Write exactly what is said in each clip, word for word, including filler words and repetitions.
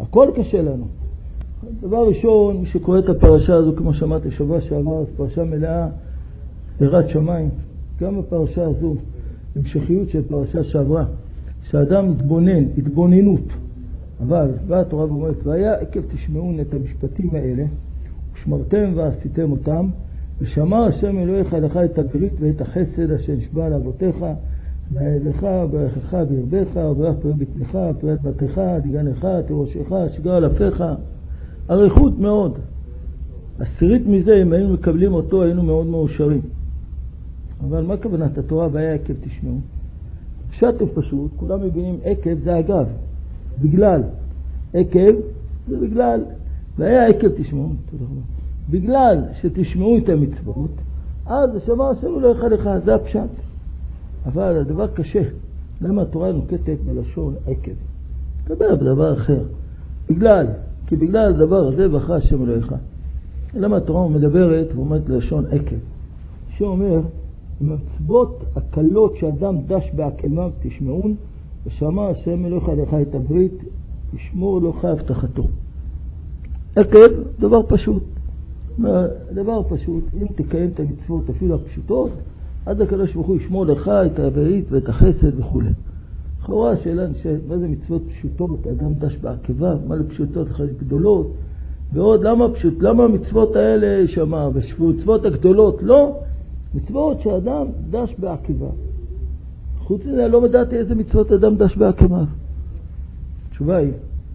הכל קשה לנו. דבר ראשון, מי שקורא את הפרשה הזו, כמו שמעתי שבוע שעבר, פרשה מלאה יראת שמיים. גם הפרשה הזו, המשכיות של פרשה שעברה, שהאדם מתבונן, התבוננות. אבל, והתורה אומרת, והיה עקב תשמעון את המשפטים האלה, ושמרתם ועשיתם אותם, ושמר השם אלוהיך לך את הברית ואת החסד אשר נשבע לאבותיך, לך, ברכך, בירבך, וברך פרי בטנך, פריית בתך, דגנך, תירושך, שגר על אפיך. אריכות מאוד. עשירית מזה, אם היינו מקבלים אותו, היינו מאוד מאושרים. אבל מה כוונת התורה? והיה עקב תשמעו. פשט פשוט, כולם מבינים עקב זה אגב. בגלל. עקב זה בגלל. והיה עקב תשמעו. תודה רבה. בגלל שתשמעו את המצוות, אז שמע השם אלוהיך לך, זה הפשט. אבל הדבר קשה. למה התורה נוקטת בלשון עקב? תדבר בדבר אחר. בגלל. כי בגלל הדבר הזה בחר השם אלוהיך. למה התורה מדברת ואומרת לשון עקב? שאומר, מצוות הקלות שאדם דש בעקביו תשמעון, ושמע השם אלוהיך לך את הברית, תשמור לך הבטחתו. עקב, דבר פשוט. דבר פשוט, אם תקיים את המצוות אפילו הפשוטות, אז הקדוש ברוך הוא ישמור לך את הברית ואת החסד וכו'. לכאורה השאלה נשאלת, מה זה מצוות פשוטות? אדם דש בעקביו, מה לפשוטות לך גדולות? ועוד, למה פשוט? למה המצוות האלה שמע? מצוות הגדולות? לא. מצוות שאדם דש בעקביו. חוץ מזה, לא מדעתי איזה מצוות אדם דש בעקביו. התשובה היא,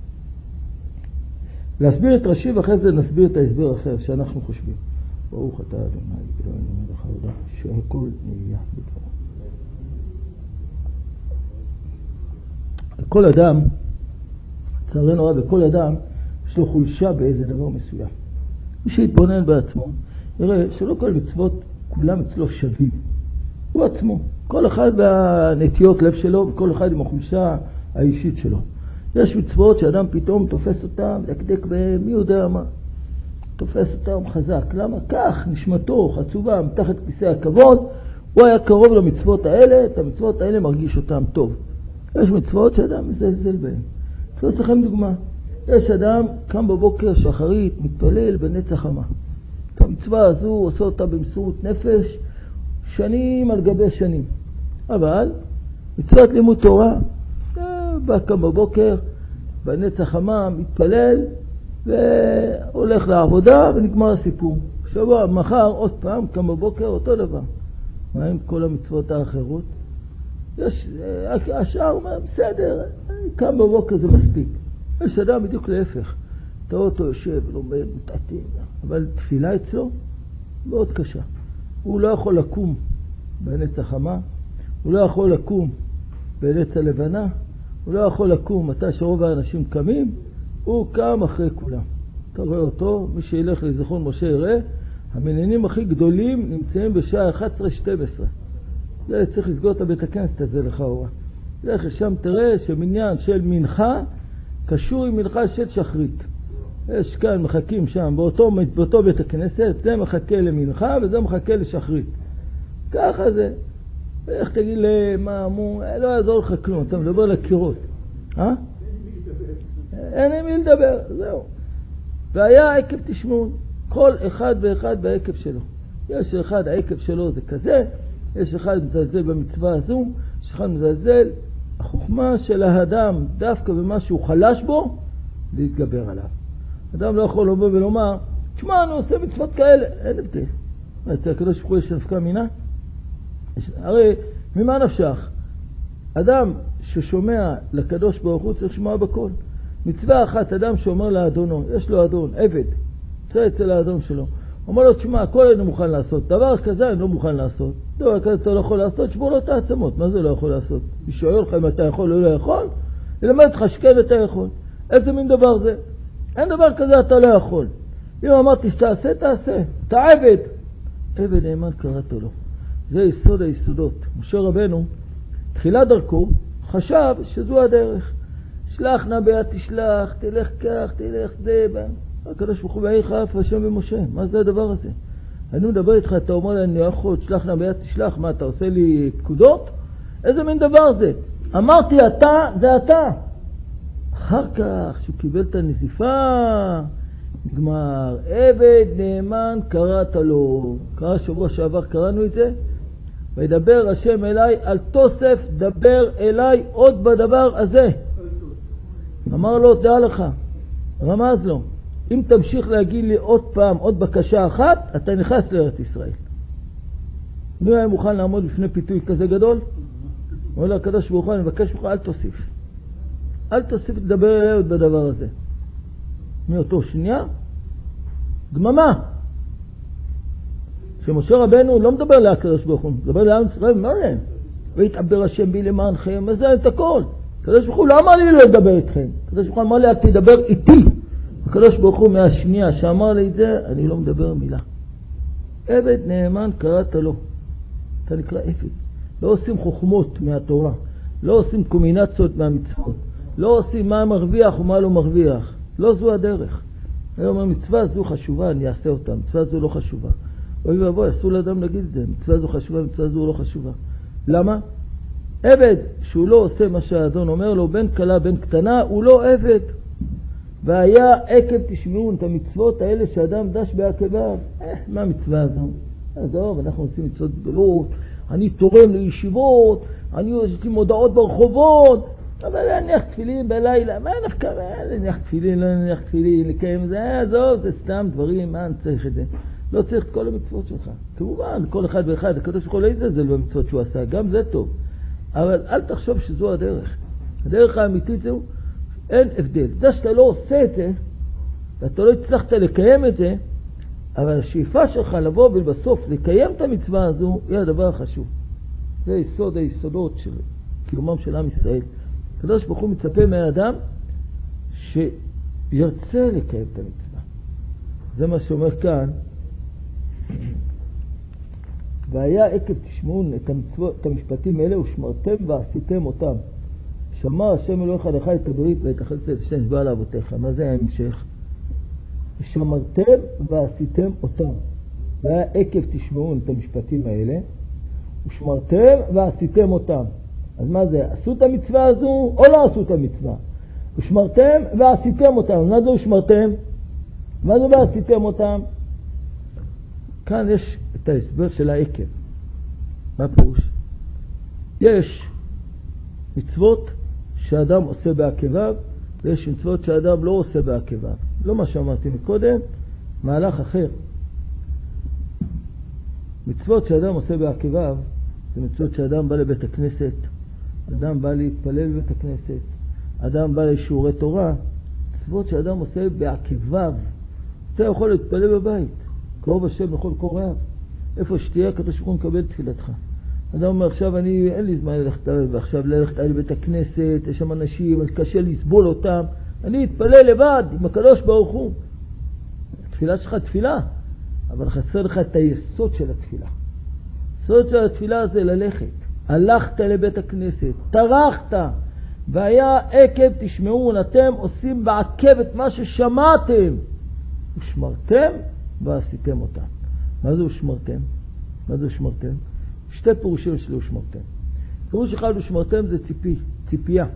להסביר את רש"י ואחרי זה נסביר את ההסבר אחר שאנחנו חושבים. ברוך אתה אדוני אלוהינו מלך העולם שהכל נהיה בדברו. כל אדם, לצערנו הרב, כל אדם יש לו חולשה באיזה דבר מסוים. מי שיתבונן בעצמו, יראה שלא כל מצוות כולם אצלו שווים. הוא עצמו. כל אחד והנטיות לב שלו וכל אחד עם החולשה האישית שלו. יש מצוות שאדם פתאום תופס אותם, יקדק בהם, מי יודע מה. תופס אותם חזק. למה? כך נשמתו חצובה מתחת כיסא הכבוד, הוא היה קרוב למצוות האלה, את המצוות האלה מרגיש אותם טוב. יש מצוות שאדם מזלזל בהן. אני רוצה לכם דוגמה. יש אדם קם בבוקר שחרית, מתפלל בנצח חמה. את המצווה הזו עושה אותה במסירות נפש שנים על גבי שנים. אבל מצוות לימוד תורה, בא קם בבוקר בנצח חמה, מתפלל והולך לעבודה ונגמר הסיפור. שבוע, מחר עוד פעם קם בבוקר אותו דבר. מה עם כל המצוות האחרות? יש, השאר אומר, בסדר, קם בבוקר זה מספיק. יש אדם בדיוק להפך. אתה אותו יושב, לומד, מתעתים. אבל תפילה אצלו מאוד קשה. הוא לא יכול לקום בנץ החמה, הוא לא יכול לקום בנץ הלבנה, הוא לא יכול לקום מתי שרוב האנשים קמים, הוא קם אחרי כולם. אתה רואה אותו, מי שילך לזיכרון משה יראה, המניינים הכי גדולים נמצאים בשעה אחת עשרה שתים עשרה. זה צריך לסגור את הבית הכנסת הזה לכאורה. לך שם תראה שמניין של מנחה קשור עם מנחה של שחרית. יש כאן מחכים שם, באותו, באותו בית הכנסת, זה מחכה למנחה וזה מחכה לשחרית. ככה זה. איך תגיד למה אמור, לא יעזור לך כלום, אתה מדבר לקירות. אה? אין עם מי לדבר, זהו. והיה עקב תשמעון, כל אחד ואחד בעקב שלו. יש אחד, העקב שלו זה כזה, יש אחד מזלזל במצווה הזו, יש אחד מזלזל. החוכמה של האדם, דווקא במה שהוא חלש בו, להתגבר עליו. אדם לא יכול לבוא ולומר, תשמע, אני עושה מצוות כאלה. אין הבדל. אצל הקדוש ברוך הוא יש נפקא מינה? הרי, ממה נפשך? אדם ששומע לקדוש ברוך הוא צריך לשמוע בכל. מצווה אחת, אדם שאומר לאדונו, יש לו אדון, עבד, יוצא אצל האדון שלו. אומר לו, תשמע, הכל אני לא מוכן לעשות. דבר כזה אני לא מוכן לעשות. דבר כזה אתה לא יכול לעשות, שבור לו את העצמות. מה זה לא יכול לעשות? מי שואל לך אם אתה יכול או לא יכול, ילמד לך שכן אתה יכול. איזה מין דבר זה? אין דבר כזה אתה לא יכול. אם אמרתי שתעשה, תעשה. אתה עבד. עבד נאמן קראת לו. זה יסוד היסודות. משה רבנו, תחילת דרכו, חשב שזו הדרך. שלח נא ביד תשלח, תלך כך, תלך זה. הקדוש ברוך הוא ויהי אף השם במשה. מה זה הדבר הזה? אני מדבר איתך, אתה אומר לי, אני לא יכול, תשלח נא ביד תשלח. מה, אתה עושה לי פקודות? איזה מין דבר זה? אמרתי, אתה, זה אתה. אחר כך, שהוא קיבל את הנזיפה, נגמר, עבד נאמן קראת לו. קרא שבוע שעבר, קראנו את זה. וידבר השם אליי, אל תוסף, דבר אליי עוד בדבר הזה. אמר לו, דע לך, רמז לו, אם תמשיך להגיד לי עוד פעם, עוד בקשה אחת, אתה נכנס לארץ ישראל. מי היה מוכן לעמוד לפני פיתוי כזה גדול? אומר לה, הקדוש ברוך הוא, אני מבקש ממך, אל תוסיף. אל תוסיף לדבר אליי עוד בדבר הזה. מאותו שנייה, דממה. שמשה רבנו לא מדבר להקדוש ברוך הוא, מדבר לעם ישראל, מה להם? והתעבר השם בי למענכם, אז זה את הכל. הקדוש ברוך הוא לא אמר לי לא לדבר איתכם. הקדוש ברוך הוא אמר לי, אל תדבר איתי. הקדוש ברוך הוא מהשנייה שאמר לי את זה, אני לא מדבר מילה. עבד נאמן קראת לו. אתה נקרא עבד. לא עושים חוכמות מהתורה. לא עושים קומבינציות מהמצוות. לא עושים מה מרוויח ומה לא מרוויח. לא זו הדרך. היום המצווה זו חשובה, אני אעשה אותה. מצווה זו לא חשובה. אוי ואבוי, אסור לאדם להגיד את זה. מצווה זו חשובה, מצווה זו לא חשובה. למה? עבד שהוא לא עושה מה שהאדון אומר לו, בין קלה בין קטנה, הוא לא עבד. והיה עקב תשמעון את המצוות האלה שאדם דש בעקביו. אה, מה המצווה הזו? עזוב, אנחנו עושים מצוות גדולות, אני תורם לישיבות, אני עושים מודעות ברחובות, אבל להניח תפילין בלילה, מה נפקא? להניח תפילין, לא להניח תפילין, לקיים זה, עזוב, זה סתם דברים, מה אני צריך את זה? לא צריך את כל המצוות שלך. כמובן, כל אחד ואחד, הקדוש ברוך הוא לא יזלזל במצוות שהוא עשה, גם זה טוב. אבל אל תחשוב שזו הדרך. הדרך האמיתית זהו, אין הבדל. זה שאתה לא עושה את זה, ואתה לא הצלחת לקיים את זה, אבל השאיפה שלך לבוא ובסוף לקיים את המצווה הזו, היא הדבר החשוב. זה יסוד היסודות של קיומם של עם ישראל. הקדוש ברוך הוא מצפה מהאדם שירצה לקיים את המצווה. זה מה שאומר כאן. והיה עקב תשמעון את, המצוות, את המשפטים האלה ושמרתם ועשיתם אותם. שמר השם אלוהיך לך את הברית והתאחדת את השם נשבע לאבותיך. מה זה ההמשך? ושמרתם ועשיתם אותם. והיה עקב תשמעון את המשפטים האלה ושמרתם ועשיתם אותם. אז מה זה? עשו את המצווה הזו או לא עשו את המצווה? ושמרתם ועשיתם אותם. מה זה ושמרתם? מה זה ועשיתם אותם? כאן יש את ההסבר של העקב. מה פירוש? יש מצוות שאדם עושה בעקביו, ויש מצוות שאדם לא עושה בעקביו. לא מה שאמרתי מקודם, מהלך אחר. מצוות שאדם עושה בעקביו, זה מצוות שאדם בא לבית הכנסת, אדם בא להתפלל בבית הכנסת, אדם בא לשיעורי תורה. מצוות שאדם עושה בעקביו, אתה יכול להתפלל בבית. קרוב השם בכל קוראיו. איפה שתהיה, הקדוש ברוך הוא מקבל תפילתך. אדם אומר, עכשיו אני, אין לי זמן ללכת, ועכשיו ללכת על בית הכנסת, יש שם אנשים, קשה לסבול אותם. אני אתפלל לבד עם הקדוש ברוך הוא. התפילה שלך תפילה, אבל חסר לך את היסוד של התפילה. היסוד של התפילה זה ללכת. הלכת לבית הכנסת, טרחת, והיה עקב תשמעון, אתם עושים בעקב את מה ששמעתם. ושמרתם ועשיתם אותם. מה זה ושמרתם? מה זה ושמרתם? שתי פירושים של ושמרתם. פירוש אחד ושמרתם זה ציפי, ציפייה.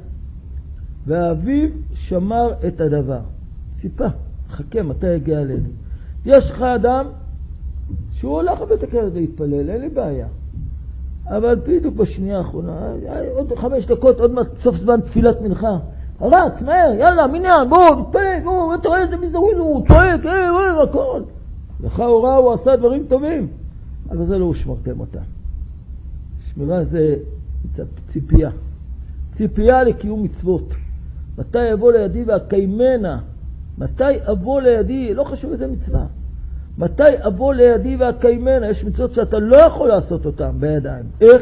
והאביב שמר את הדבר. ציפה, חכה, מתי יגיע אלינו. יש לך אדם שהוא הולך לבית הכנסת להתפלל, אין לי בעיה. אבל בדיוק בשנייה האחרונה, עוד חמש דקות, עוד מעט סוף זמן תפילת מנחה. רץ, מהר, יאללה, מניין, בוא, תתפלל, בוא, אתה רואה איזה מזדרוז, הוא צועק, אה, אה, הכל. לך הוראה, הוא עשה דברים טובים. אבל זה לא ושמרתם אותה. שמירה זה ציפייה. ציפייה לקיום מצוות. מתי אבוא לידי והקיימנה? מתי אבוא לידי? לא חשוב איזה מצווה. מתי אבוא לידי והקיימנה? יש מצוות שאתה לא יכול לעשות אותן בידיים. איך?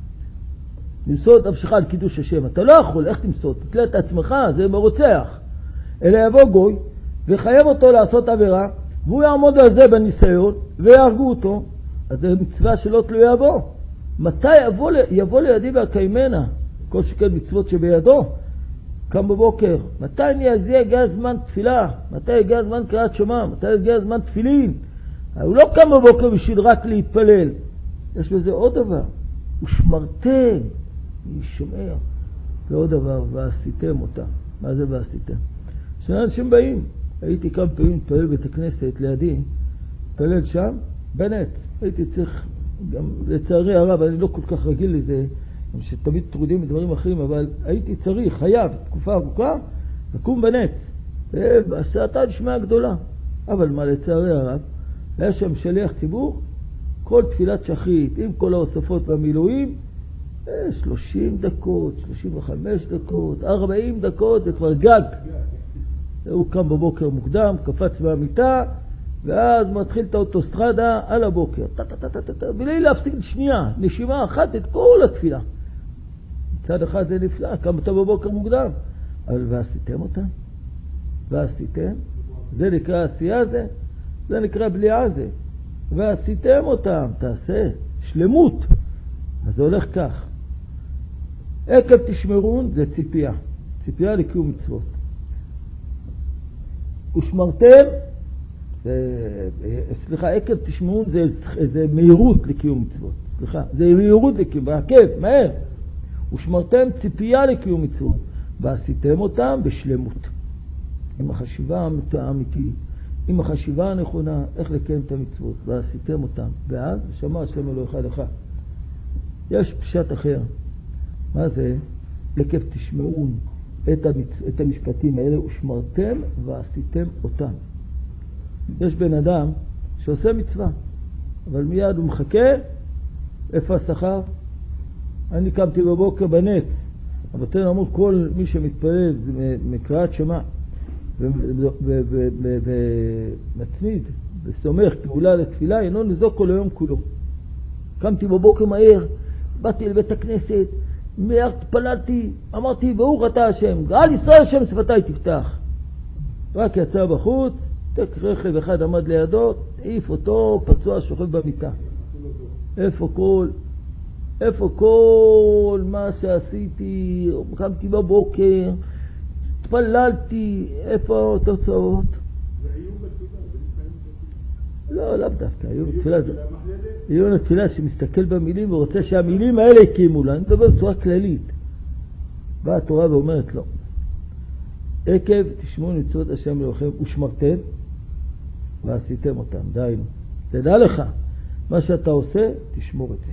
למסור את נפשך על קידוש השם. אתה לא יכול, איך תמסור? תתלה את עצמך, זה מרוצח. אלא יבוא גוי וחייב אותו לעשות עבירה, והוא יעמוד על זה בניסיון ויהרגו אותו. אז זה מצווה שלא תלויה בו. מתי יבוא, יבוא לידי והקיימנה? כל שכן מצוות שבידו. קם בבוקר. מתי יגיע הגיע זמן תפילה? מתי יגיע זמן קריאת שמע? מתי יגיע זמן תפילין? הוא לא קם בבוקר בשביל רק להתפלל. יש בזה עוד דבר. ושמרתם, ישמר. ועוד דבר, ועשיתם אותה. מה זה ועשיתם? שני אנשים באים, הייתי כמה פעמים מתפלל בית הכנסת לידי, מתפלל שם, בנץ, הייתי צריך, גם לצערי הרב, אני לא כל כך רגיל לזה, שתמיד טרודים מדברים אחרים, אבל הייתי צריך, חייב, תקופה ארוכה, לקום בנץ, ועשתה נשמעה גדולה. אבל מה לצערי הרב, היה שם שליח ציבור, כל תפילת שחרית, עם כל ההוספות והמילואים, שלושים דקות, שלושים וחמש דקות, ארבעים דקות, זה כבר גג. הוא קם בבוקר מוקדם, קפץ מהמיטה, ואז מתחיל את האוטוסטרדה על הבוקר. בלי להפסיק שנייה, נשימה אחת את כל התפילה. מצד אחד זה נפלא, קמת בבוקר מוקדם. אבל ועשיתם אותם? ועשיתם? זה נקרא עשייה זה? זה נקרא בליעה זה. ועשיתם אותם, תעשה, שלמות. אז זה הולך כך. עקב תשמרון זה ציפייה. ציפייה לקיום מצוות. ושמרתם, זה, סליחה, עקב תשמרון זה, זה מהירות לקיום מצוות. סליחה, זה מהירות לקיום, בעקב, מהר. ושמרתם ציפייה לקיום מצוות. ועשיתם אותם בשלמות. עם החשיבה האמיתית, עם החשיבה הנכונה, איך לקיים את המצוות. ועשיתם אותם. ואז שמע השם אלוהיך לך. יש פשט אחר. מה זה? עקב תשמעון את, המצ... את המשפטים האלה, ושמרתם ועשיתם אותם. יש בן אדם שעושה מצווה, אבל מיד הוא מחכה, איפה השכר? אני קמתי בבוקר בנץ, אבל תן אמור כל מי שמתפלל מקראת שמע, ומצמיד וסומך פעולה לתפילה, אינו נזוק כל היום כולו. קמתי בבוקר מהר, באתי לבית הכנסת, מיד התפללתי, אמרתי, ברוך אתה השם, גאל ישראל השם שפתיי תפתח. רק יצא בחוץ, תק רכב אחד עמד לידו, העיף אותו, פצוע שוכב במיטה. איפה כל, איפה כל מה שעשיתי, קמתי בבוקר, התפללתי, איפה התוצאות? לא, לאו דווקא, עיון התפילה זה... עיון התפילה שמסתכל במילים ורוצה שהמילים האלה הקימו לה, אני מדבר בצורה כללית. באה התורה ואומרת לו, עקב תשמעו מצוות השם אלוהיכם ושמרתם ועשיתם אותם, דיינו. תדע לך, מה שאתה עושה, תשמור את זה.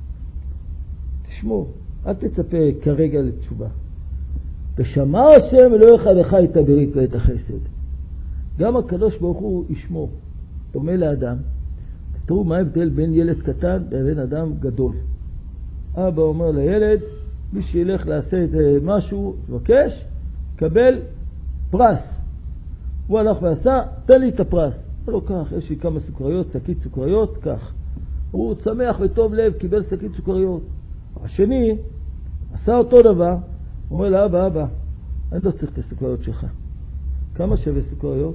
תשמור, אל תצפה כרגע לתשובה. ושמר השם אלוהיך לך את הברית ואת החסד. גם הקדוש ברוך הוא ישמור. דומה לאדם. תראו מה ההבדל בין ילד קטן לבין אדם גדול. אבא אומר לילד, מי שילך לעשה את משהו, מבקש, קבל פרס. הוא הלך ועשה, תן לי את הפרס. לא כך, יש לי כמה סוכריות, שקית סוכריות, כך. הוא שמח וטוב לב, קיבל שקית סוכריות. השני, עשה אותו דבר, הוא אומר לאבא, אבא, אני לא צריך את הסוכריות שלך. כמה שווה סוכריות?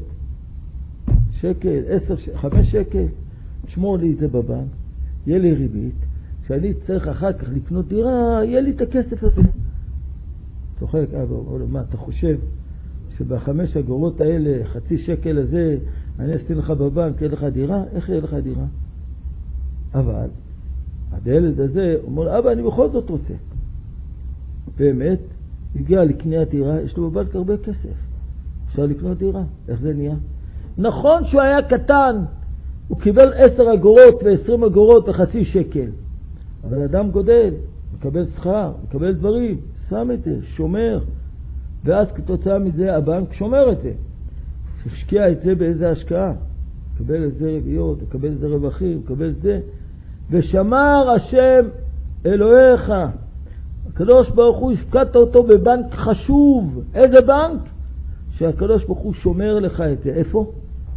שקל, עשר, חמש שקל, שמור לי את זה בבנק, יהיה לי ריבית, כשאני צריך אחר כך לקנות דירה, יהיה לי את הכסף הזה. צוחק, אבא, אומר לו, מה, אתה חושב שבחמש אגורות האלה, חצי שקל הזה, אני אשים לך בבנק, יהיה לך דירה? איך יהיה לך דירה? אבל, הילד הזה, אומר לו, אבא, אני בכל זאת רוצה. באמת, הגיע לקניית דירה, יש לו בבנק הרבה כסף. אפשר לקנות דירה, איך זה נהיה? נכון שהוא היה קטן, הוא קיבל עשר אגורות ועשרים אגורות וחצי שקל. אבל אדם גודל, מקבל שכר, מקבל דברים, שם את זה, שומר. ואז כתוצאה מזה הבנק שומר את זה. השקיע את זה באיזה השקעה. מקבל איזה רביעות, מקבל איזה רווחים, מקבל זה. ושמר השם אלוהיך. הקדוש ברוך הוא הפקדת אותו בבנק חשוב. איזה בנק? שהקדוש ברוך הוא שומר לך את זה. איפה?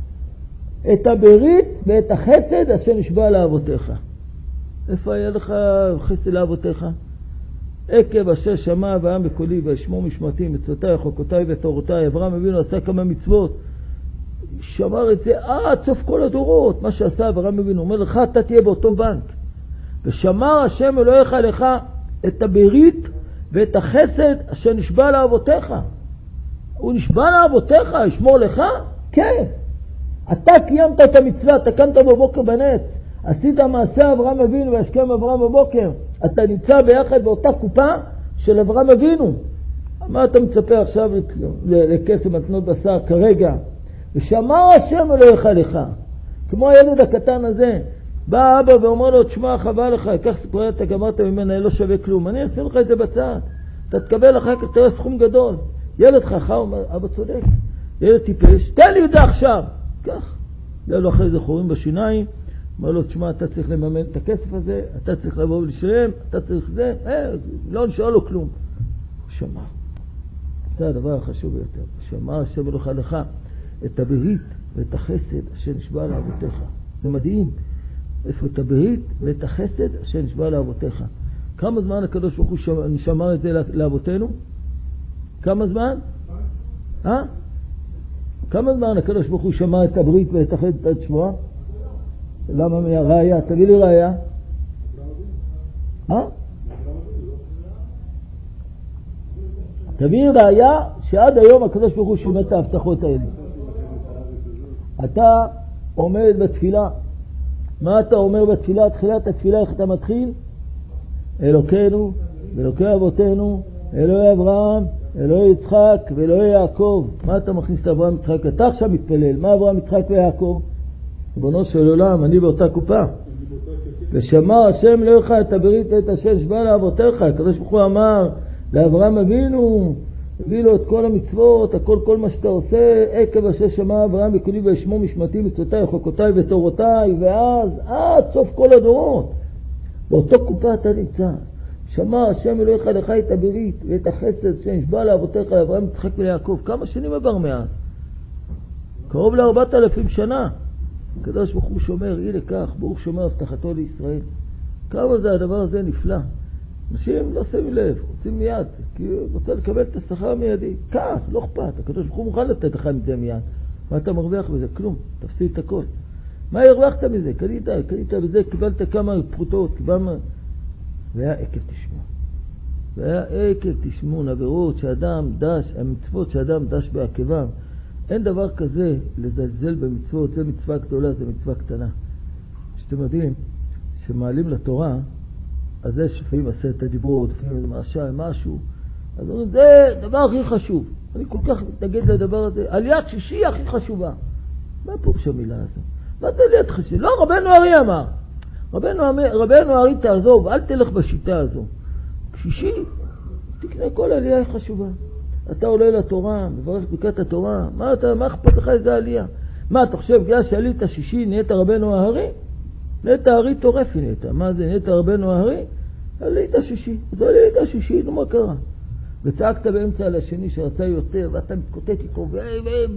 את הברית ואת החסד אשר נשבע לאבותיך. איפה היה לך חסד לאבותיך? עקב אשר שמע אברהם בקולי וישמעו משמעתי מצוותיי חוקותיי ותורותיי. אברהם אבינו עשה כמה מצוות. שמר את זה עד סוף כל הדורות. מה שעשה אברהם אבינו, אומר לך אתה תהיה באותו בנק. ושמר השם אלוהיך לך את הברית ואת החסד אשר נשבע לאבותיך. הוא נשבע לאבותיך, ישמור לך? כן. אתה קיימת את המצווה, אתה קמת בבוקר בנץ, עשית מעשה אברהם אבינו והשכם אברהם בבוקר, אתה נמצא ביחד באותה קופה של אברהם אבינו. מה אתה מצפה עכשיו לכסף מתנות בשר כרגע? ושמר השם אלוהיך לך. כמו הילד הקטן הזה, בא אבא ואומר לו, תשמע, חבל לך, כך סיפורי אתה גמרת ממנה, לא שווה כלום. אני אשים לך את זה בצד. אתה תקבל אחר כך, תראה סכום גדול. ילד חכם, אומר, אבא צודק. ילד טיפש, תן לי את זה עכשיו. כך. היה לו אחרי זה חורים בשיניים, אמר לו, תשמע, אתה צריך לממן את הכסף הזה, אתה צריך לבוא ולשלם, אתה צריך זה, אה, לא נשאר לו כלום. שמע. זה הדבר החשוב ביותר. שמע השם אלוהיך לך את הברית ואת החסד אשר נשבע לאבותיך. זה מדהים. איפה את הברית ואת החסד אשר נשבע לאבותיך. כמה זמן הקדוש ברוך הוא שמר את זה לאבותינו? כמה זמן? אה? כמה זמן הקדוש ברוך הוא שמר את הברית ואת החסד עד שבועה? למה מהראיה? תביא לי ראיה. אה? תביא ראיה שעד היום הקדוש ברוך הוא שומר את ההבטחות האלה. אתה עומד בתפילה. מה אתה אומר בתפילה? תחילת התפילה, איך אתה מתחיל? אלוקינו ואלוקי אבותינו, אלוהי אברהם, אלוהי יצחק ואלוהי יעקב. מה אתה מכניס את אברהם יצחק? אתה עכשיו מתפלל. מה אברהם יצחק ויעקב? ריבונו של עולם, אני באותה קופה. ושמר השם אלוהיך את הברית ואת אשר נשבע לאבותיך. הקדוש ברוך הוא אמר לאברהם אבינו, הביא לו את כל המצוות, הכל כל מה שאתה עושה, עקב אשר שמע אברהם בקולי וישמעו משמעתי מצוותיי חוקותיי ותורותיי, ואז עד סוף כל הדורות באותו קופה אתה נמצא. שמע השם אלוהיך לך את הברית ואת החסד שנשבע לאבותיך לאברהם יצחק ויעקב. כמה שנים עבר מאז? קרוב לארבעת אלפים שנה. הקדוש ברוך הוא שומר, הנה כך, ברוך שומר הבטחתו לישראל. כמה זה הדבר הזה נפלא. אנשים לא שמים לב, רוצים מיד, כי הוא רוצה לקבל את השכר מיידי. כך, לא אכפת, הקדוש ברוך הוא מוכן לתת לך את זה מיד. מה אתה מרוויח בזה? כלום, תפסיד את הכל. מה הרווחת מזה? קנית, קנית בזה, קיבלת כמה פרוטות, קיבלת... והיה עקב תשמעון. והיה עקב תשמעון, עבירות שאדם דש, המצוות שאדם דש בעקבם. אין דבר כזה לזלזל במצוות, זה מצווה גדולה, זה מצווה קטנה. שאתם יודעים, שמעלים לתורה, אז יש לפעמים עשרת הדיברות, לפעמים זה מרשע, משהו. אז אומרים, זה הדבר הכי חשוב. אני כל כך מתנגד לדבר הזה. עליית שישי הכי חשובה. מה פירוש המילה הזו? מה זה עליית חשיבה? לא, רבנו ארי אמר. רבנו, רבנו ארי תעזוב, אל תלך בשיטה הזו. שישי, תקנה כל עלייה היא חשובה. אתה עולה לתורה, מברך ברכת התורה. מה אתה, מה אכפת לך איזה עלייה? מה, אתה חושב, בגלל שעלית שישי, נהיית רבנו הארי? נהיית הארי טורפי נהיית. מה זה, נהיית רבנו הארי? עלית שישי. אז עלית שישי, נו מה קרה? וצעקת באמצע על השני שרצה יותר, ואתה מתקוטט איתו, ו... ו... ו...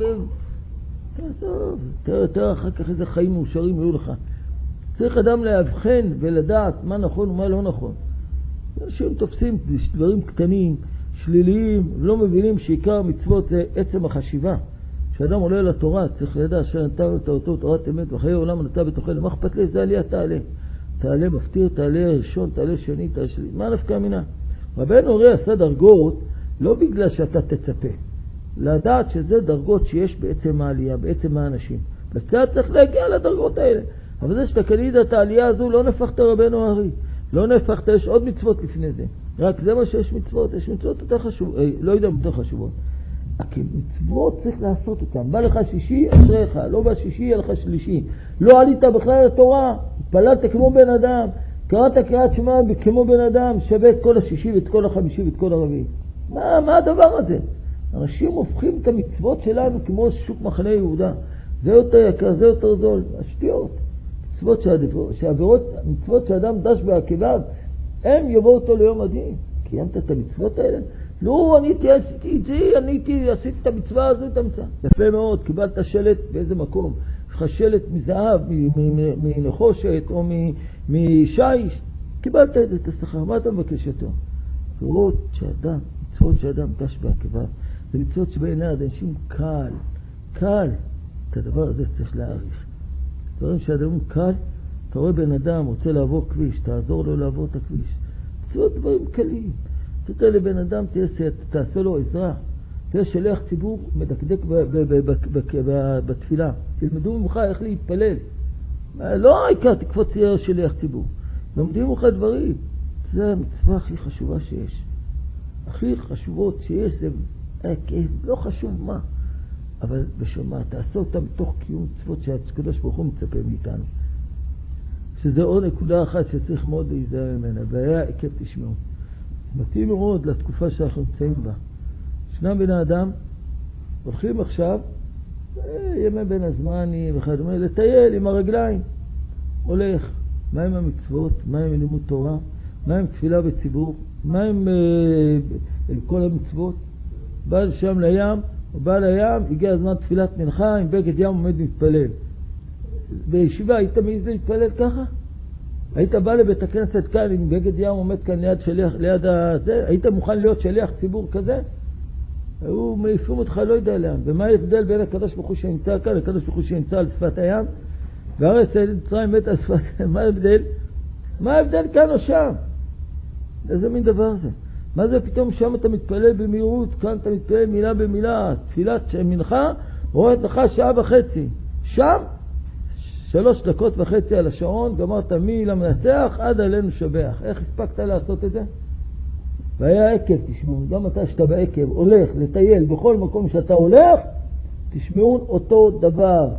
תעזוב, תראה, תראה אחר כך איזה חיים מאושרים יהיו לך. צריך אדם להבחן ולדעת מה נכון ומה לא נכון. אנשים תופסים דברים קטנים, שליליים, ולא מבינים שעיקר מצוות זה עצם החשיבה. כשאדם עולה לתורה, צריך לדעת שנתה ותורתו תורת אמת, וחיי עולם נתה בתוכה, למה אכפת לי? זה עלייה, תעלה. תעלה מפתיר, תעלה ראשון, תעלה שני, תעלה שלי. מה נפקא מינה? רבנו הרי עשה דרגות, לא בגלל שאתה תצפה. לדעת שזה דרגות שיש בעצם העלייה, בעצם האנשים. ואתה צריך להגיע לדרגות האלה. אבל זה שאתה קנית את העלייה הזו, לא נפחת רבנו הרי. לא נפחת, יש עוד מצוות לפני זה. רק זה מה שיש מצוות, יש מצוות יותר חשובות, לא יודע יותר חשובות. כי מצוות צריך לעשות אותן. בא לך שישי, אשריך, לא בא שישי, יהיה לך שלישי. לא עלית בכלל לתורה, התפללת כמו בן אדם, קראת קריאת שמע כמו בן אדם, שווה את כל השישי ואת כל החמישי ואת כל הרביעי. מה, מה הדבר הזה? אנשים הופכים את המצוות שלנו כמו שוק מחנה יהודה. זה יותר יקר, זה יותר זול. השטויות. מצוות שעבירות, מצוות שאדם דש בעקביו, הם יבואו אותו ליום הדין. קיימת את המצוות האלה? לא, אני הייתי, עשיתי את זה, אני הייתי, עשיתי את המצווה הזו, את המצווה. יפה מאוד, קיבלת שלט באיזה מקום. יש לך שלט מזהב, מנחושת או משיש. קיבלת את זה, את השכר. מה אתה מבקש יותר? עבירות שאדם, מצוות שאדם דש בעקביו. זה מצוות שבעיני אנשים קל, קל. את הדבר הזה צריך להעריך. דברים שאדם קל, אתה רואה בן אדם רוצה לעבור כביש, תעזור לו לעבור את הכביש. מצוות דברים קלים. תתראה לבן אדם, תעשה לו עזרה. תהיה שליח ציבור מדקדק בתפילה. תלמדו ממך איך להתפלל. לא העיקר תקפוץ שליח ציבור. לומדים ממך דברים. זה המצווה הכי חשובה שיש. הכי חשובות שיש זה כאב, לא חשוב מה, אבל בשביל מה, תעשה אותה מתוך קיום מצוות שהקדוש ברוך הוא מצפה מאיתנו. שזה עוד נקודה אחת שצריך מאוד להיזהר ממנה, והיה עקב תשמעו. מתאים מאוד לתקופה שאנחנו נמצאים בה. ישנם בני אדם, הולכים עכשיו, ימי בין הזמנים, וכדומה, לטייל עם הרגליים. הולך, מה עם המצוות, מה עם לימוד תורה, מה עם תפילה בציבור, מה עם אה, כל המצוות. בא לשם לים, הוא בא לים, הגיע הזמן תפילת מנחה, עם בגד ים עומד מתפלל. בישיבה היית מעז להתפלל ככה? היית בא לבית הכנסת כאן עם בגד ים עומד כאן ליד שליח, ליד הזה? היית מוכן להיות שליח ציבור כזה? הוא מעיפים אותך לא יודע לאן. ומה ההבדל בין הקדוש ברוך הוא שנמצא כאן לקדוש ברוך הוא שנמצא על שפת הים? והרי סייד מצרים מת על שפת הים. מה ההבדל? מה ההבדל כאן או שם? איזה מין דבר זה? מה זה פתאום שם אתה מתפלל במהירות, כאן אתה מתפלל מילה במילה, תפילת מנחה, רואה לך שעה וחצי. שם, שלוש דקות וחצי על השעון, גמרת מי למנצח עד עלינו שבח. איך הספקת לעשות את זה? והיה עקב, תשמעו, גם אתה שאתה בעקב, הולך לטייל בכל מקום שאתה הולך, תשמעו אותו דבר.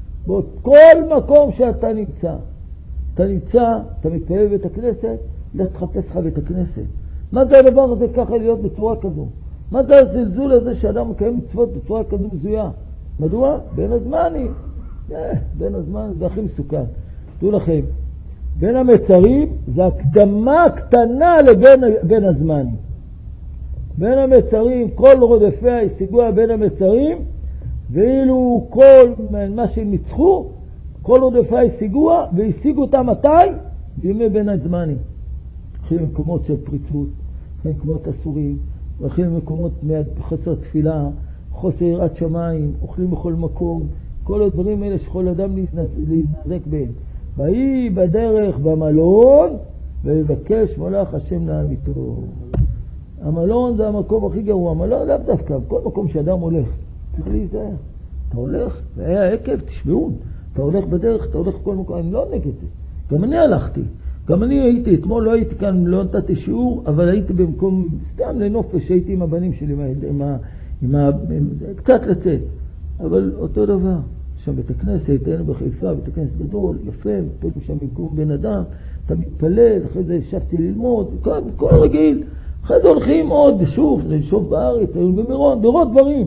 בכל מקום שאתה נמצא. אתה נמצא, אתה מתפלל בבית הכנסת, לך תחפש לך בית הכנסת. מה זה הדבר הזה ככה להיות בצורה כזו? מה זה הזלזול הזה שאדם מקיים מצוות בצורה כזו מזויה? מדוע? בין הזמנים. אה, בין הזמן זה הכי מסוכן. תראו לכם, בין המצרים זה הקדמה קטנה לבין בין הזמנים. בין המצרים, כל רודפיה השיגוה בין המצרים, ואילו כל מה שהם ניצחו, כל רודפיה השיגוה, והשיגו אותם מתי? בימי בין הזמנים. הולכים למקומות של פריצות, הולכים למקומות אסורים, הולכים למקומות חוסר תפילה, חוסר יראת שמיים, אוכלים בכל מקום, כל הדברים האלה שכל אדם להתנזק בהם. ויהי בדרך במלון, ויבקש מלאך השם לעמיתו. המלון זה המקום הכי גרוע, המלון לאו דווקא, כל מקום שאדם הולך. צריך להיזהר. אתה הולך, והיה עקב, תשמעו, אתה הולך בדרך, אתה הולך בכל מקום, אני לא נגד זה. גם אני הלכתי. גם אני הייתי, אתמול לא הייתי כאן, לא נתתי שיעור, אבל הייתי במקום, סתם לנופש, הייתי עם הבנים שלי, עם ה, עם ה, עם ה, קצת לצאת. אבל אותו דבר, שם בית הכנסת, היינו בחיפה, בית הכנסת גדול, יפה, מתפללים שם במקום בן אדם, אתה מתפלל, אחרי זה ישבתי ללמוד, כל, כל רגיל, אחרי זה הולכים עוד, שוב, לשוב בארץ, היינו במירון, לראות דברים.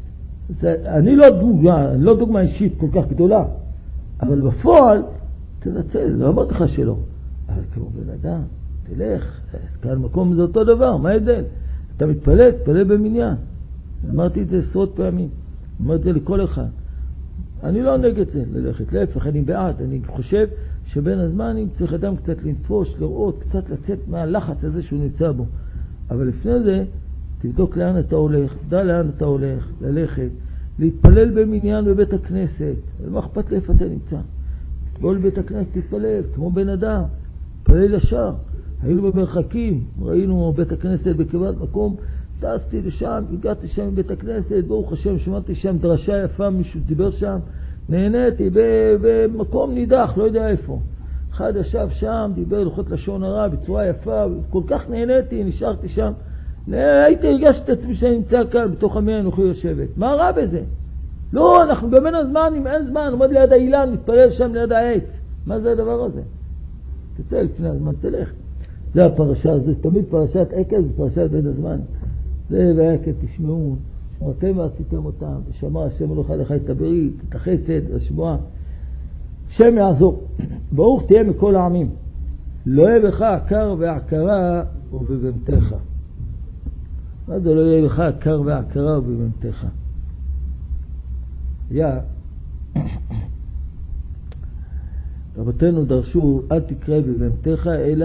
אני לא דוגמה, לא דוגמה אישית כל כך גדולה, אבל בפועל, תנצל, לא אמרתי לך שלא. אבל כמו בן אדם, תלך, כאן מקום זה אותו דבר, מה ההבדל? אתה מתפלל, תפלל במניין. אמרתי את זה עשרות פעמים, אמרתי את זה לכל אחד. אני לא נגד זה ללכת, להפך, אני בעד, אני חושב שבין הזמנים צריך אדם קצת לנפוש, לראות, קצת לצאת מהלחץ הזה שהוא נמצא בו. אבל לפני זה, תבדוק לאן אתה הולך, דע לאן אתה הולך, ללכת, להתפלל במניין בבית הכנסת, מה אכפת לאיפה אתה נמצא? תתפלל בבית הכנסת, תתפלל, כמו בן אדם, תתפלל ישר. היינו במרחקים, ראינו בית הכנסת בקרבת מקום, טסתי לשם, הגעתי שם בבית הכנסת, ברוך השם, שמעתי שם דרשה יפה, מישהו דיבר שם, נהניתי במקום נידח, לא יודע איפה. אחד ישב שם, דיבר לוחות לשון הרע בצורה יפה, כל כך נהניתי, נשארתי שם. הייתי, הרגשתי את עצמי שאני נמצא כאן, בתוך עמי האנוכי יושבת. מה רע בזה? לא, אנחנו בבין הזמן, אם אין זמן, עומד ליד האילן, מתפלל שם ליד העץ. מה זה הדבר הזה? תצא לפני הזמן, תלך. זה הפרשה, זה תמיד פרשת עקב, זה פרשת בין הזמן. זה ועקב תשמעו, שמעתם ועשיתם אותם, ושמע השם אלוהיך לך את הברית, את החסד, השבועה. השם יעזור. ברוך תהיה מכל העמים. לא יהיה בך עקר ועקרה ובבהמתך. מה זה לא יהיה בך עקר ועקרה ובבהמתך? היה, רבותינו דרשו, אל תקרא בבהמתך, אלא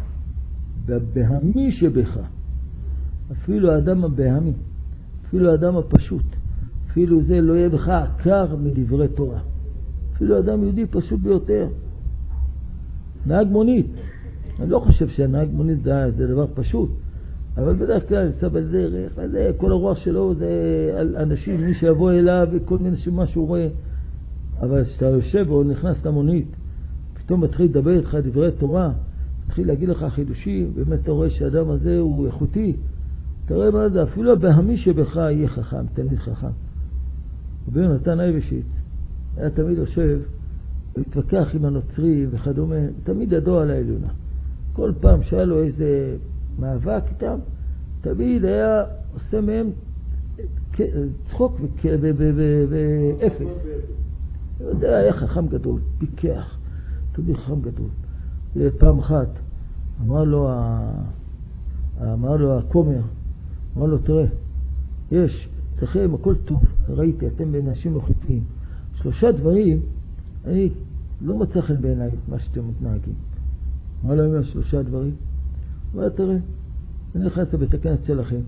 בבהמי שבך. אפילו האדם הבהמי, אפילו האדם הפשוט, אפילו זה לא יהיה בך עקר מדברי תורה. אפילו אדם יהודי פשוט ביותר. נהג מונית. אני לא חושב שהנהג מונית זה, זה דבר פשוט, אבל בדרך כלל נסע בדרך, וזה, כל הרוח שלו זה על אנשים, מי שיבוא אליו וכל מיני שמה שהוא רואה. אבל כשאתה יושב או נכנס למונית, פתאום מתחיל לדבר איתך דברי תורה, מתחיל להגיד לך חידושים, באמת אתה רואה שהאדם הזה הוא איכותי, תראה מה זה, אפילו הבהמי שבך יהיה חכם, תלמיד חכם. רבי יונתן אייבשיץ היה תמיד יושב, להתווכח עם הנוצרים וכדומה, תמיד ידו על העליונה. כל פעם שהיה לו איזה מאבק איתם, תמיד היה עושה מהם צחוק ואפס. הוא יודע, היה חכם גדול, פיקח, תמיד חכם גדול. פעם אחת אמר לו, אמר לו הכומר, אמר לו, תראה, יש, צריכים הכל טוב, ראיתי, אתם אנשים מוחלטים. שלושה דברים, אני לא מצא חן בעיניי מה שאתם מתנהגים. אמר לו, אם יש שלושה דברים, אמר, תראה, אני נכנס לבית הכנסת שלכם.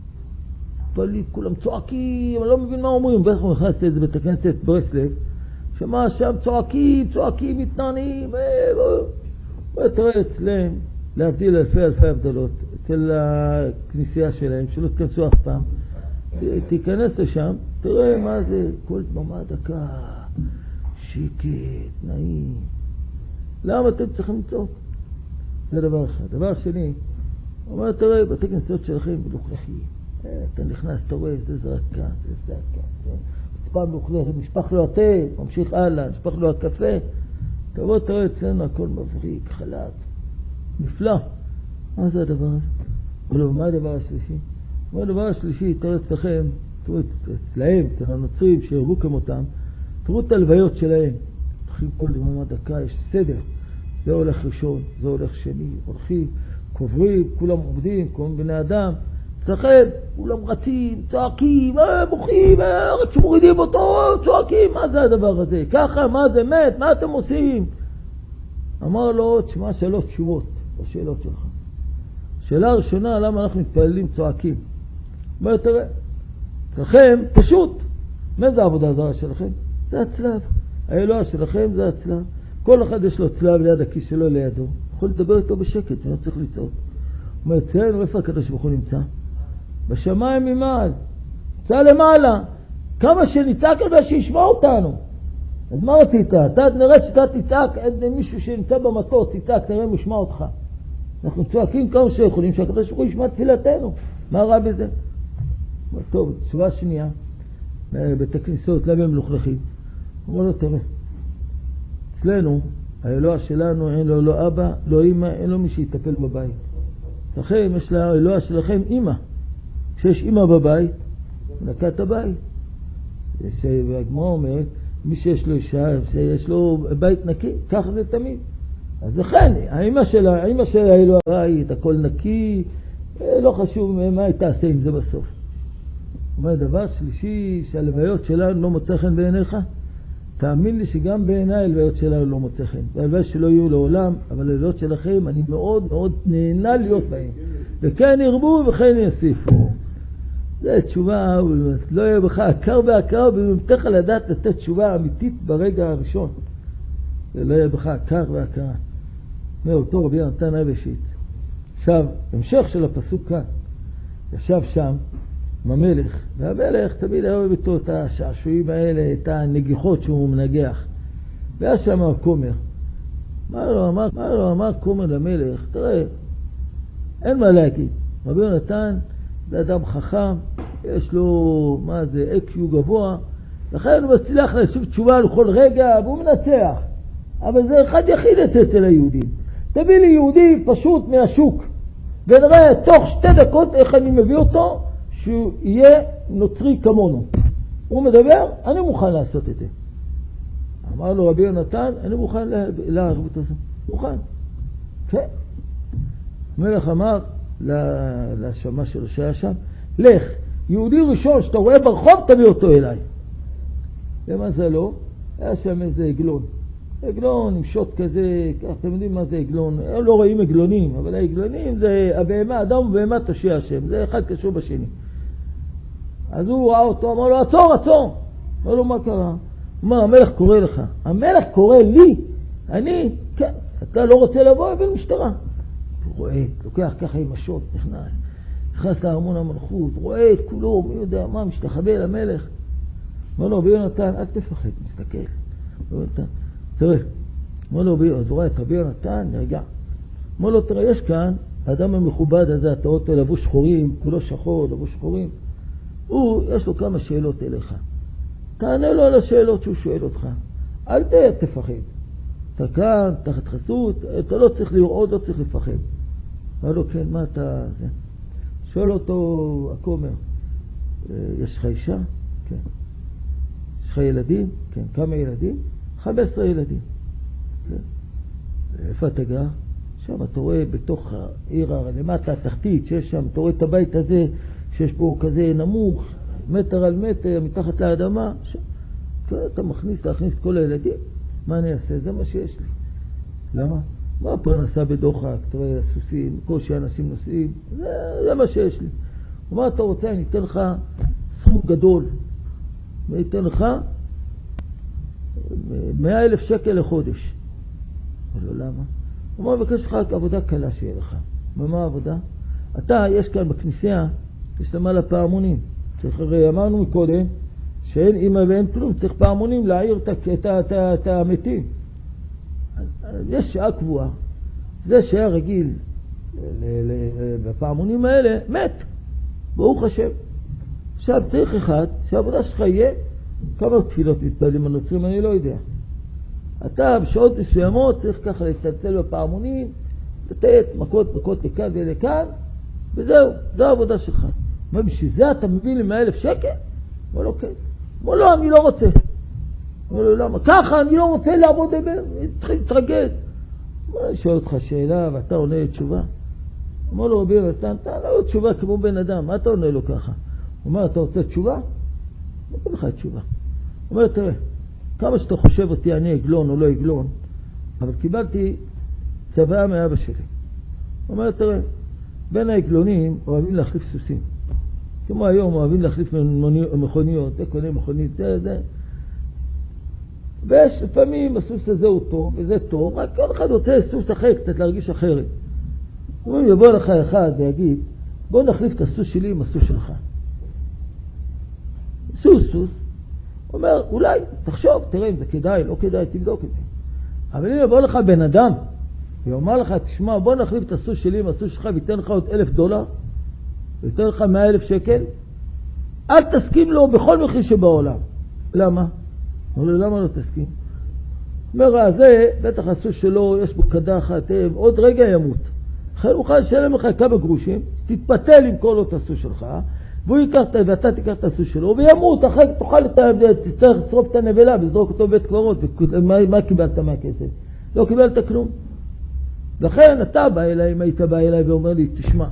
פליט, כולם צועקים, אני לא מבין מה אומרים. בטח הוא נכנס לבית הכנסת ברסלב, שמה שם צועקים, צועקים, מתנענים, ותראה אצלם, להבדיל אלפי אלפי הבדלות, אצל הכנסייה שלהם, שלא תכנסו אף פעם, תיכנס לשם, תראה מה זה, כל דממה דקה, שקט, נעים. למה אתם צריכים לצעוק? זה דבר אחד. דבר שני, הוא אומר, תראה, בתי כנסיות שלכם מלוכלכים. אתה נכנס, אתה רואה, זה זרקה, זה זרקה. מצפה מלוכלכת, נשפך לו התה, ממשיך הלאה, נשפך לו הקפה. תבוא, תראה, אצלנו הכל מבריק, חלק, נפלא. מה זה הדבר הזה? אבל מה הדבר השלישי? מה הדבר השלישי? תראה אצלכם, תראו אצלהם, אצל הנוצרים שהרגו כמותם, תראו את הלוויות שלהם. הולכים כל דממה דקה, יש סדר. זה הולך ראשון, זה הולך שני, הולכים, קוברים, כולם עובדים, כולם בני אדם. אצלכם, כולם רצים, צועקים, אה, בוכים, אה, רק שמורידים אותו, צועקים, מה זה הדבר הזה? ככה, מה זה מת? מה אתם עושים? אמר לו, תשמע שאלות תשובות, השאלות שלך. שאלה הראשונה, למה אנחנו מתפללים צועקים? אומר, תראה, אצלכם, פשוט, מה זה העבודה הזרה שלכם? זה הצלב. האלוה שלכם זה הצלב. כל אחד יש לו צלב ליד הכיס שלו לידו. יכול לדבר איתו בשקט, ולא צריך לצעוק. הוא אומר, אצלנו, איפה הקדוש ברוך הוא נמצא? בשמיים ממעל. נמצא למעלה. כמה שנצעק על שישמע אותנו. אז מה רצית? אתה נראה שאתה תצעק, אין מישהו שנמצא במטוס, תצעק, תראה משמע אותך. אנחנו צועקים כמה שיכולים, שהקדוש ברוך הוא ישמע תפילתנו. מה רע בזה? טוב, תשובה שנייה. בית הכניסות, למה הם מלוכלכים? הוא אומר לו, תראה. אצלנו, האלוה שלנו, אין לו לא אבא, לא אמא, אין לו מי שיטפל בבית. לכם, יש לה, האלוה שלכם אמא. כשיש אמא בבית, נקה את הבית. והגמרא אומרת, מי שיש לו אישה, יש לו בית נקי, כך זה תמיד. אז לכן, האמא של, האמא של האלוה ראית, הכל נקי, לא חשוב מה היא תעשה עם זה בסוף. הוא אומר, דבר שלישי, שהלוויות שלנו לא מוצא חן בעיניך, תאמין לי שגם בעיניי הלוויות שלנו לא מוצא חן. והלוויות שלא יהיו לעולם, אבל הלוויות שלכם, אני מאוד מאוד נהנה להיות בהם. וכן ירבו וכן יוסיפו. זו תשובה, לא יהיה בך עקר בעקר, ובמתך לדעת לתת תשובה אמיתית ברגע הראשון. ולא יהיה בך עקר בעקר. מאותו רבי יונתן אייבשיץ. עכשיו, המשך של הפסוק כאן. ישב שם עם המלך, והמלך תמיד היה אוהב איתו את השעשועים האלה, את הנגיחות שהוא מנגח. והיה שם הכומר. מה לו אמר? מה לו אמר כומר למלך? תראה, אין מה להגיד. רבי יונתן זה אדם חכם, יש לו, מה זה, איי-קיו גבוה, לכן הוא מצליח להשיב תשובה לכל רגע, והוא מנצח. אבל זה אחד יחיד אצל היהודים. תביא לי יהודי פשוט מהשוק, ונראה תוך שתי דקות איך אני מביא אותו, שהוא יהיה נוצרי כמונו. הוא מדבר, אני מוכן לעשות את זה. אמר לו רבי יונתן, אני מוכן לערבות הזאת. מוכן. כן. המלך אמר לשמה שלו שהיה שם, לך, יהודי ראשון שאתה רואה ברחוב, תביא אותו אליי. למה זה לא? היה שם איזה עגלון. עגלון עם שוט כזה, כך, אתם יודעים מה זה עגלון? הם לא רואים עגלונים, אבל העגלונים זה הבהמה, אדם ובהמה תושיע השם. זה אחד קשור בשני. אז הוא ראה אותו, אמר לו, עצור, עצור. אמר לו, מה קרה? הוא אמר, המלך קורא לך. המלך קורא לי. אני, כן, אתה לא רוצה לבוא, אבל משטרה. הוא רואה, לוקח ככה עם השוט, נכנס. נכנס לארמון המלכות, רואה את כולו, מי יודע מה, משתחווה למלך. אמר לו, רבי יונתן, אל תפחד, מסתכל. תראה, אמר לו, אז הוא רואה את רבי יונתן, נרגע. אמר לו, תראה, יש כאן האדם המכובד הזה, אתה רואה אותו לבוש שחורים, כולו שחור, לבוש שחורים, הוא, יש לו כמה שאלות אליך. תענה לו על השאלות שהוא שואל אותך. אל תפחד. אתה כאן, תחת חסות, אתה לא צריך לראות, לא צריך לפחד. אמר לו, כן, מה אתה זה? שואל אותו הכומר, יש לך אישה? כן. יש לך ילדים? כן. כמה ילדים? חמש עשרה ילדים. כן. איפה אתה גר? שם אתה רואה בתוך העיר למטה התחתית, שיש שם, אתה רואה את הבית הזה, שיש בו כזה נמוך, מטר על מטר, מתחת לאדמה, שם. אתה מכניס, להכניס את כל הילדים, מה אני אעשה? זה מה שיש לי. למה? מה הפרנסה בדוחק, תראה, סוסים, כל שאנשים נוסעים, זה, זה מה שיש לי. ומה אתה רוצה? אני אתן לך סכום גדול. אני אתן לך מאה אלף שקל לחודש. אבל לא, למה? הוא אומר, בקש לך רק עבודה קלה שיהיה לך. ומה העבודה? אתה, יש כאן בכניסיה, יש למעלה פעמונים. הרי אמרנו מקודם, שאין אמא ואין כלום, צריך פעמונים להעיר את המתים. יש שעה קבועה. זה שהיה רגיל בפעמונים האלה, מת. ברוך השם. עכשיו צריך אחד, שהעבודה שלך יהיה, כמה תפילות מתפעלים הנוצרים, אני לא יודע. אתה בשעות מסוימות צריך ככה להצטלצל בפעמונים, לתת מכות מכות לכאן ולכאן, וזהו, זו העבודה שלך. מה, בשביל זה אתה מביא לי מאה אלף שקל? אבל לא כן. אמר לא, אני לא רוצה. אמר לו, למה? ככה, אני לא רוצה לעבוד, תתרגז. אני שואל אותך שאלה, ואתה עונה לי תשובה. אמר לו, רבי רטן, אתה עונה לו תשובה כמו בן אדם, מה אתה עונה לו ככה? הוא אומר, אתה רוצה תשובה? אני אתן לך תשובה. הוא אומר, תראה, כמה שאתה חושב אותי, אני עגלון או לא עגלון, אבל קיבלתי צוואה מאבא שלי. הוא אומר, תראה, בין העגלונים אוהבים להחליף סוסים. כמו היום אוהבים להחליף מכוניות, זה קונה מכונית, זה, זה. ויש לפעמים הסוס הזה הוא טוב, וזה טוב, רק כל אחד רוצה סוס אחר, קצת להרגיש אחרת. הוא אומר, יבוא לך אחד ויגיד, בוא נחליף את הסוס שלי עם הסוס שלך. סוס, סוס. הוא אומר, אולי, תחשוב, תראה אם זה כדאי, לא כדאי, תבדוק את זה. אבל אם יבוא לך בן אדם, ואומר לך, תשמע, בוא נחליף את הסוס שלי עם הסוס שלך, ויתן לך עוד אלף דולר, ויתן לך מאה אלף שקל, אל תסכים לו בכל מחיר שבעולם. למה? אומר לו, למה לא תסכים? אומר, הזה, בטח הסוס שלו, יש בו קדחת, עוד רגע ימות. אחרי הוא יכול לשלם לך כמה גרושים, תתפתל עם כל עוד הסוס שלך, והוא ייקח, ואתה תיקח את הסוס שלו, וימות, אחרי תוכל, תצטרך לשרוף את הנבלה, וזרוק אותו בית קברות, ומה מה קיבלת מהכסף? לא קיבלת כלום. לכן אתה בא אליי, אם היית בא אליי ואומר לי, תשמע,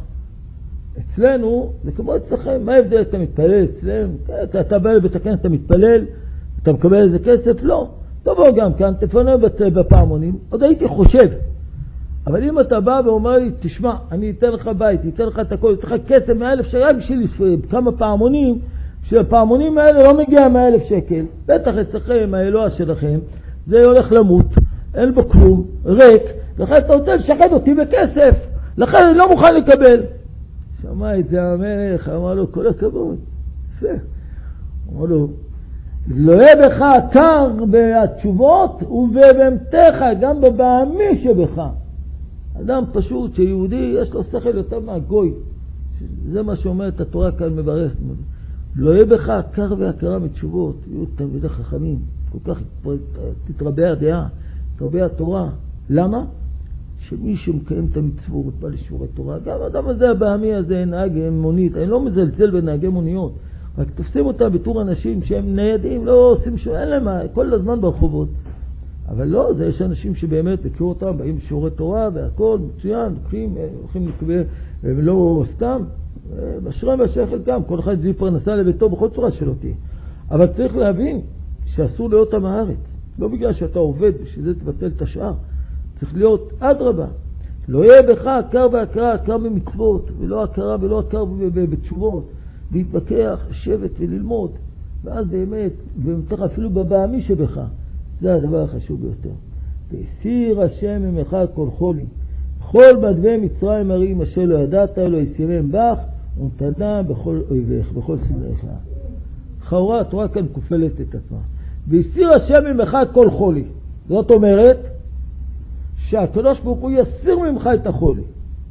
אצלנו, זה כמו אצלכם, מה ההבדל? אתה מתפלל אצלם? אתה, אתה בא לבתקן, אתה מתפלל, אתה מקבל איזה כסף? לא. תבוא גם כאן, תפנה בפעמונים, עוד הייתי חושב. אבל אם אתה בא ואומר לי, תשמע, אני אתן לך בית, אתן לך את הכל, אתן לך כסף מאה אלף שקל, בשביל כמה פעמונים, שהפעמונים האלה לא מגיע מאה אלף שקל, בטח אצלכם, האלוה שלכם, זה הולך למות, אין בו כלום, ריק, לכן אתה רוצה לשחד אותי בכסף, לכן אני לא מוכן לקבל. שמע את זה המלך, אמר לו, כל הכבוד. יפה. אמר לו, לא יהיה בך קר בתשובות ובבהמתך, גם בבהמי שבך. אדם פשוט שיהודי יש לו שכל יותר מהגוי. זה מה שאומרת התורה כאן מברך. לא יהיה בך קר והכרה מתשובות. יהיו תלמידי חכמים. כל כך תתרבה הדעה, תתרבה התורה. למה? שמי שמקיים את המצוות בא לשיעורי תורה, גם האדם הזה הבהמי הזה, נהג מונית, אני לא מזלזל בנהגי מוניות, רק תופסים אותם בתור אנשים שהם ניידים, לא עושים שום, אין להם כל הזמן ברחובות. אבל לא, זה יש אנשים שבאמת בקרו אותם, באים לשיעורי תורה והכל מצוין, לוקחים, הולכים לקבל, והם לא סתם, בשרם והשכל גם, כל אחד בלי פרנסה לביתו בכל צורה שלא תהיה. אבל צריך להבין שאסור להיות עם הארץ, לא בגלל שאתה עובד, בשביל זה תבטל את השאר. צריך להיות אדרבה. לא יהיה בך הכר והכרה, הכר במצוות, ולא הכרה ולא הכר בתשובות. להתבקח, לשבת וללמוד. ואז באמת, ומתך אפילו בבהמי שבך, זה הדבר החשוב ביותר. והסיר השם ממך כל חולי. כל בדבי מצרים הרים אשר לא ידעת, לא יסירם בך, ונתנה בכל אויבך, בכל סדריך. לכאורה, התורה כאן כופלת את עצמה. והסיר השם ממך כל חולי. זאת אומרת, שהקדוש ברוך הוא יסיר ממך את החולי.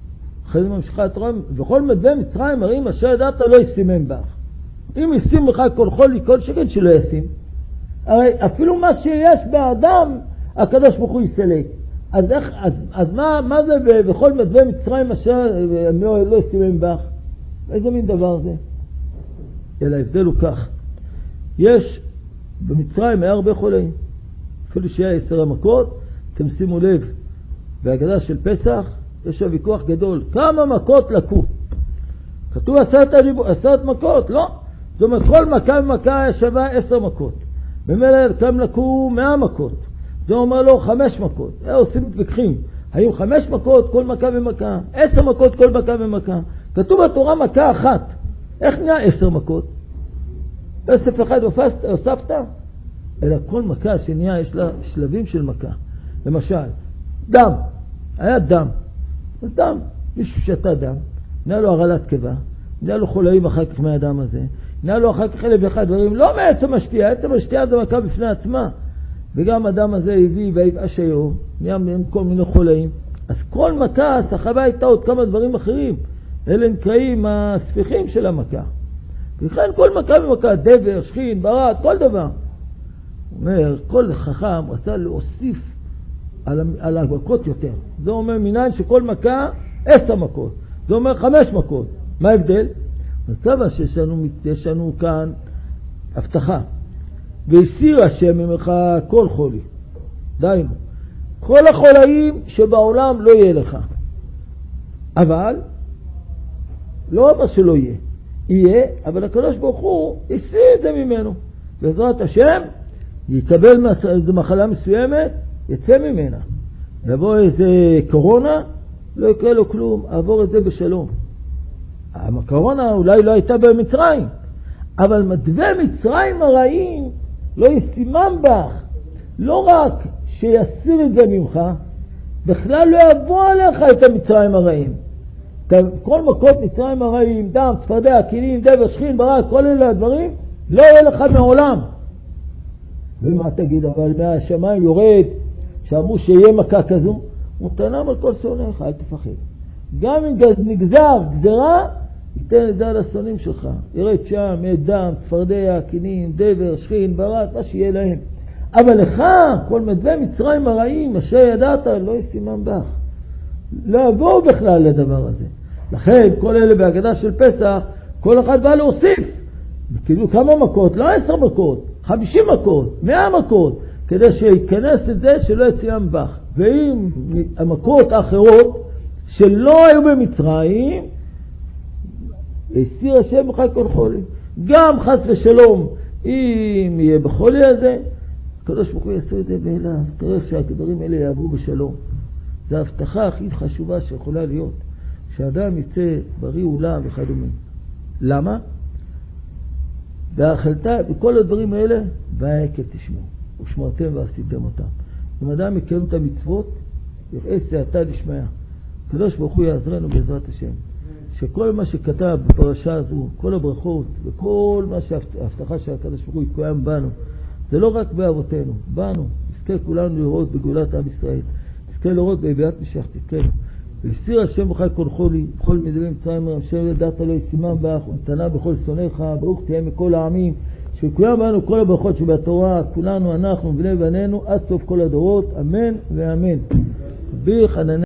אחרי זה ממשיכה התורה, וכל מדווה מצרים מראים אשר ידעת לא ישימם בך. אם ישים לך כל חולי, כל שכן שלא ישים. הרי אפילו מה שיש באדם, הקדוש ברוך הוא יסלק. אז, איך, אז, אז מה, מה זה בכל מדווה מצרים אשר לא, לא ישימם בך? איזה מין דבר זה? אלא ההבדל הוא כך. יש במצרים היה הרבה חולאים. אפילו שהיה עשר המכות, אתם שימו לב, בהגדה של פסח יש ויכוח גדול. כמה מכות לקו? כתוב עשרת, עשרת מכות? לא. זאת אומרת, כל מכה ומכה שווה עשר מכות. במילא כמה לקו מאה מכות. זה אומר לו חמש מכות. הם עושים מתווכחים. היו חמש מכות כל מכה ומכה, עשר מכות כל מכה ומכה. כתוב בתורה מכה אחת. איך נהיה עשר מכות? אוסף אחד הוספת? אלא כל מכה שנהיה יש לה שלבים של מכה. למשל, דם. היה דם. דם. מישהו שתה דם. נהיה לו הרעלת קיבה. נהיה לו חולאים אחר כך מהדם הזה. נהיה לו אחר כך אלף ואחד דברים. לא מעצם השתייה. עצם השתייה זה מכה בפני עצמה. וגם הדם הזה הביא והיבאש היו. נהיה מהם כל מיני חולאים. אז כל מכה, הסחבה הייתה עוד כמה דברים אחרים. אלה נקראים הספיחים של המכה. וכן כל מכה ומכה, דבר, שכין, ברד, כל דבר. אומר, כל חכם רצה להוסיף על, על המכות יותר. זה אומר מניין שכל מכה עשר מכות. זה אומר חמש מכות. מה ההבדל? וכמה שיש לנו, יש לנו כאן הבטחה. והסיר השם ממך כל חולי. דיינו. כל החולאים שבעולם לא יהיה לך. אבל לא אומר שלא יהיה. יהיה, אבל הקדוש ברוך הוא הסיר את זה ממנו. בעזרת השם יקבל איזו מחלה מסוימת, יצא ממנה. לבוא איזה קורונה, לא יקרה לו כלום, עבור את זה בשלום. הקורונה אולי לא הייתה במצרים, אבל מדווה מצרים הרעים לא ישימם בך. לא רק שיסיר את זה ממך, בכלל לא יבוא עליך את המצרים הרעים. כל מכות מצרים הרעים, דם, צפרדע, כלים, דבר, שכין, ברד, כל אלה הדברים, לא יהיה לך מעולם. ומה תגיד, אבל מהשמיים יורד, שאמרו שיהיה מכה כזו, הוא תנם על כל שונאיך, אל תפחד. גם אם נגזר גזרה, ייתן את זה על השונאים שלך. ירד שם, דם, צפרדע, כלים, דבר, שכין, ברד, מה שיהיה להם. אבל לך, כל מדווה מצרים הרעים, אשר ידעת, לא ישימם בך. לא יבואו בכלל לדבר הזה. לכן, כל אלה בהגדה של פסח, כל אחד בא להוסיף. כאילו כמה מכות, לא עשר מכות, חמישים מכות, מאה מכות, כדי שיכנס את זה שלא יציים בך. ואם המכות האחרות שלא היו במצרים, הסיר השם בך כל חולי. גם חס ושלום, אם יהיה בחולי הזה, הקדוש ברוך הוא יעשה את זה באליו. תראה שהדברים האלה יעברו בשלום. זו ההבטחה הכי חשובה שיכולה להיות. שאדם יצא בריא אולם וכדומה. למה? והאכלתה, בכל הדברים האלה, והיקל תשמעו. ושמרתם ועשיתם אותם. אם אדם יקיים את המצוות, יראה סייעתא דשמיא. הקדוש ברוך הוא יעזרנו בעזרת השם. שכל מה שכתב בפרשה הזו, כל הברכות וכל מה שההבטחה של הקדוש ברוך הוא יקוים בנו, זה לא רק באבותינו, בנו. נזכה כולנו לראות בגאולת עם ישראל. נזכה לראות בהביאת משיח צדקנו. והסיר השם בך כל חולי, בכל מדווה מצרים אשר ידעת לא ישימם בך, ונתנה בכל שונאיך, ברוך תהיה מכל העמים, שיקוים בנו כל הברכות שבתורה, כולנו אנחנו ובני בנינו, עד סוף כל הדורות, אמן ואמן. רבי חנניה